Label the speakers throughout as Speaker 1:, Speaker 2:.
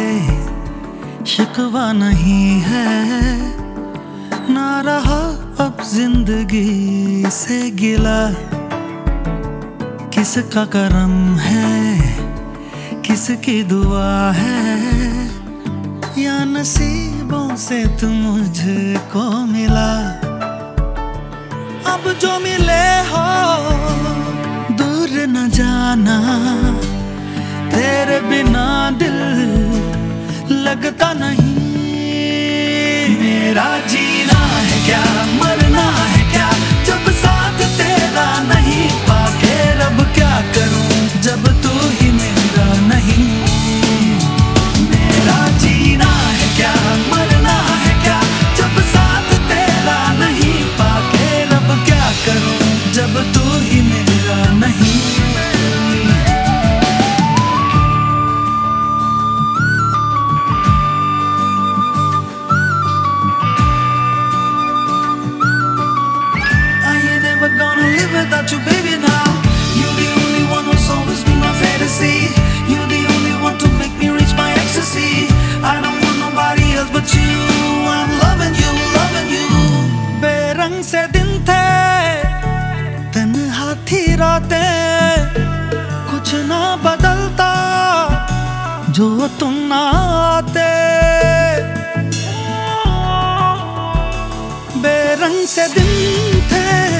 Speaker 1: शिकवा नहीं है, ना रहा अब जिंदगी से गिला। किसका करम है, किसकी दुआ है, या नसीबों से तुम मुझको मिला। अब जो मिले हो दूर न जाना, तेरे बिना दिल लगता नहीं। मेरा जीना है क्या, मरना है क्या, जब साथ तेरा नहीं पाके रब क्या करूं, जब तू ही मेरा नहीं। मेरा जीना है क्या, मरना है क्या, जब साथ तेरा नहीं पाके रब क्या करूं, जब तू ही मेरा नहीं। Without you, baby, now you're the only one who's always been my fantasy. You're the only one to make me reach my ecstasy. I don't want nobody else but you. I'm loving you, loving you. बेरंग से दिन थे, तन्हा थी रातें, कुछ ना बदलता जो तुम ना आते। बेरंग से दिन थे,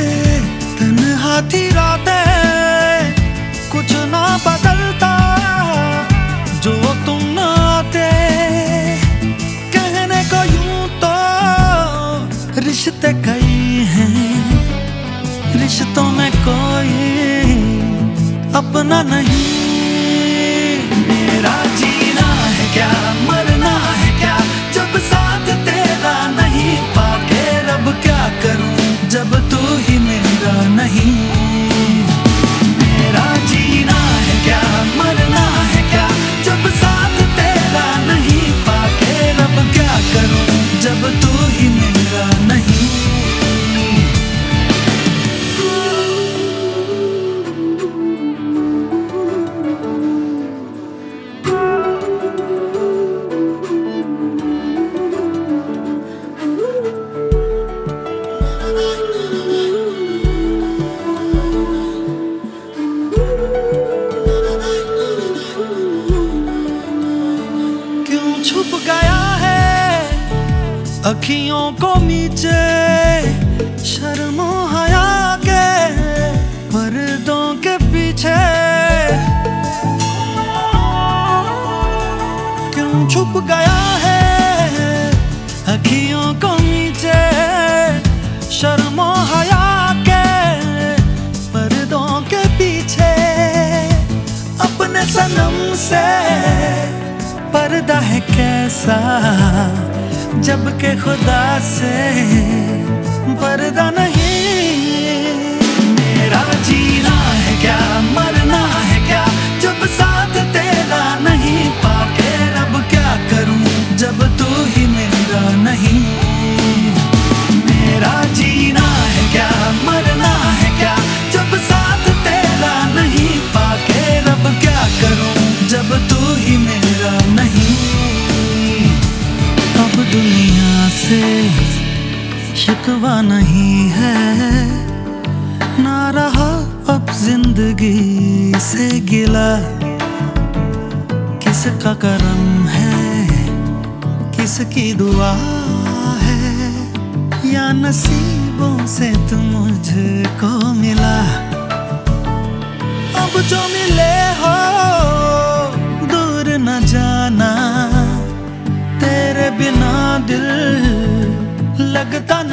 Speaker 1: थी रातें, कुछ ना बदलता जो तुम ना आते। कहने को यूं तो रिश्ते कई हैं, रिश्तों में कोई अपना नहीं। मेरा जीना है क्या, मरना है क्या, जब साथ तेरा नहीं पाके रब क्या करूं, जब तू ही मेरा नहीं। मेरा जीना है क्या, मरना है क्या, जब साथ तेरा नहीं पाके रब क्या करूं, जब तू ही मेरा नहीं। छुप गया है अखियों को नीचे, शर्मो हया के पर्दों के पीछे। क्यों छुप गया है अखियों को नीचे, शर्मो हया के पर्दों के पीछे। अपने सनम से पर्दा है कैसा, जबकि खुदा से पर्दा नहीं। मेरा जीना है क्या, मरना है क्या, जब साथ तेरा नहीं पाके रब क्या करूं, जब तू ही मेरा नहीं। मेरा जीना है क्या, मरना है क्या, जब साथ तेरा नहीं पाके रब क्या करूं, जब तू ही मेरा नहीं। अब दुनिया से शिकवा नहीं है, ना रहा अब जिंदगी से गिला। किसका करम है, किसकी दुआ है, या नसीबों से तुम मुझको मिला। अब जो मिले हो दूर न जाना, तेरे बिना दिल लगता